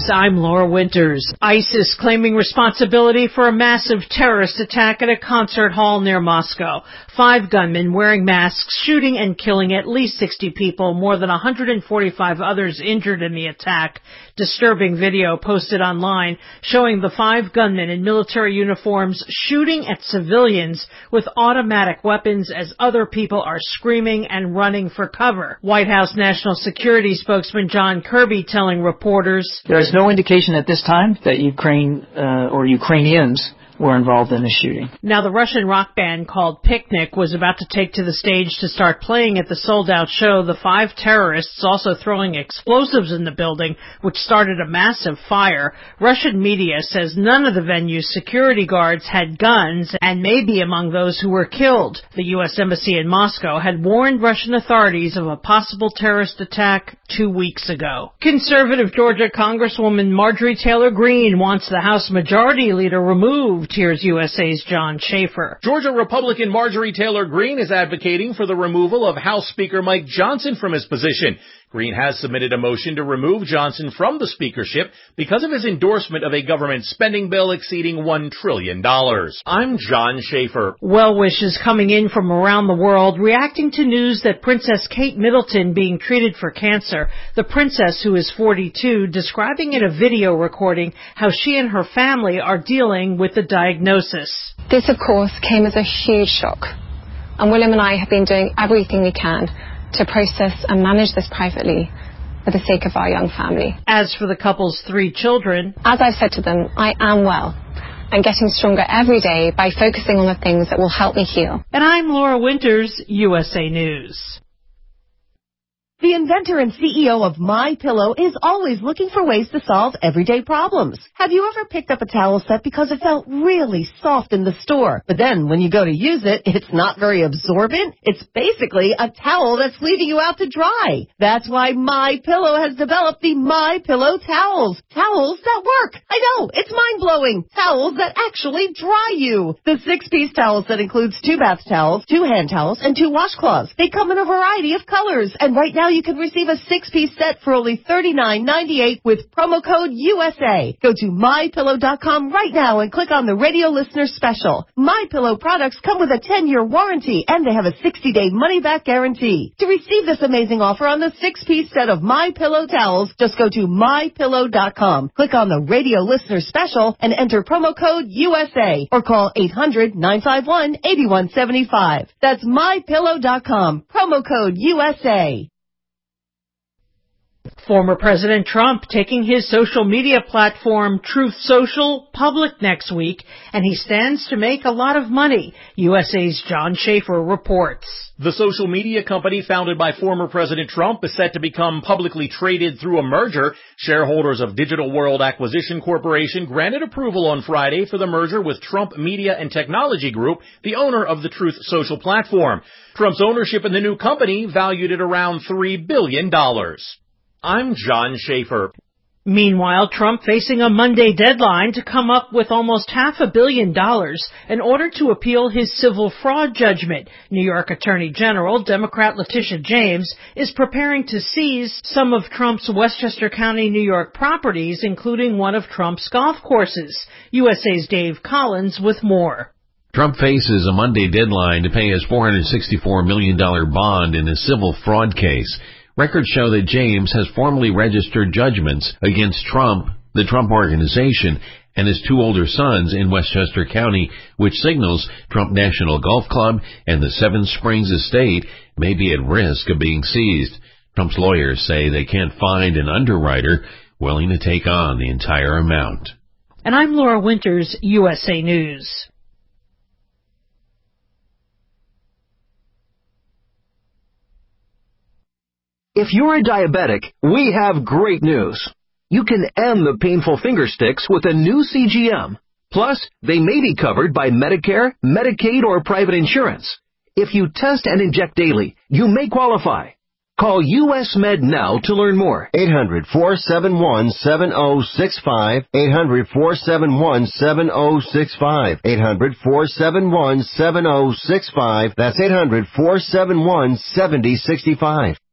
News, I'm Laura Winters. ISIS claiming responsibility for a massive terrorist attack at a concert hall near Moscow. 5 gunmen wearing masks shooting and killing at least 60 people, more than 145 others injured in the attack. Disturbing video posted online showing the 5 gunmen in military uniforms shooting at civilians with automatic weapons as other people are screaming and running for cover. White House National Security spokesman John Kirby telling reporters, "There is no indication at this time that Ukraine or Ukrainians were involved in the shooting." Now, the Russian rock band called Picnic was about to take to the stage to start playing at the sold-out show. The 5 terrorists also throwing explosives in the building, which started a massive fire. Russian media says none of the venue's security guards had guns and may be among those who were killed. The U.S. Embassy in Moscow had warned Russian authorities of a possible terrorist attack 2 weeks ago. Conservative Georgia Congresswoman Marjorie Taylor Greene wants the House Majority Leader removed. Here's USA's John Schaefer. Georgia Republican Marjorie Taylor Greene is advocating for the removal of House Speaker Mike Johnson from his position. Greene has submitted a motion to remove Johnson from the speakership because of his endorsement of a government spending bill exceeding $1 trillion. I'm John Schaefer. Well wishes coming in from around the world, reacting to news that Princess Kate Middleton being treated for cancer. The princess, who is 42, describing in a video recording how she and her family are dealing with the diagnosis. This, of course, came as a huge shock. And William and I have been doing everything we can to process and manage this privately for the sake of our young family. As for the couple's 3 children, as I've said to them, I am well and getting stronger every day by focusing on the things that will help me heal. And I'm Laura Winters, USA News. The inventor and CEO of MyPillow is always looking for ways to solve everyday problems. Have you ever picked up a towel set because it felt really soft in the store, but then when you go to use it, it's not very absorbent? It's basically a towel that's leaving you out to dry. That's why MyPillow has developed the MyPillow towels. Towels that work. I know, it's mind-blowing. Towels that actually dry you. The 6-piece towel set includes 2 bath towels, 2 hand towels, and 2 washcloths. They come in a variety of colors, and right now you can receive a 6-piece set for only $39.98 with promo code USA. Go to MyPillow.com right now and click on the radio listener special. MyPillow products come with a 10-year warranty, and they have a 60-day money-back guarantee. To receive this amazing offer on the 6-piece set of MyPillow towels, just go to MyPillow.com. Click on the radio listener special and enter promo code USA or call 800-951-8175. That's MyPillow.com. Promo code USA. Former President Trump taking his social media platform Truth Social public next week, and he stands to make a lot of money. USA's John Schaefer reports. The social media company founded by former President Trump is set to become publicly traded through a merger. Shareholders of Digital World Acquisition Corporation granted approval on Friday for the merger with Trump Media and Technology Group, the owner of the Truth Social platform. Trump's ownership in the new company valued at around $3 billion. I'm John Schaefer. Meanwhile, Trump facing a Monday deadline to come up with almost $500 million in order to appeal his civil fraud judgment. New York Attorney General Democrat Letitia James is preparing to seize some of Trump's Westchester County, New York properties, including one of Trump's golf courses. USA's Dave Collins with more. Trump faces a Monday deadline to pay his $464 million bond in a civil fraud case. Records show that James has formally registered judgments against Trump, the Trump Organization, and his 2 older sons in Westchester County, which signals Trump National Golf Club and the Seven Springs Estate may be at risk of being seized. Trump's lawyers say they can't find an underwriter willing to take on the entire amount. And I'm Laura Winters, USA News. If you're a diabetic, we have great news. You can end the painful finger sticks with a new CGM. Plus, they may be covered by Medicare, Medicaid, or private insurance. If you test and inject daily, you may qualify. Call US Med now to learn more. 800-471-7065. 800-471-7065. 800-471-7065. That's 800-471-7065.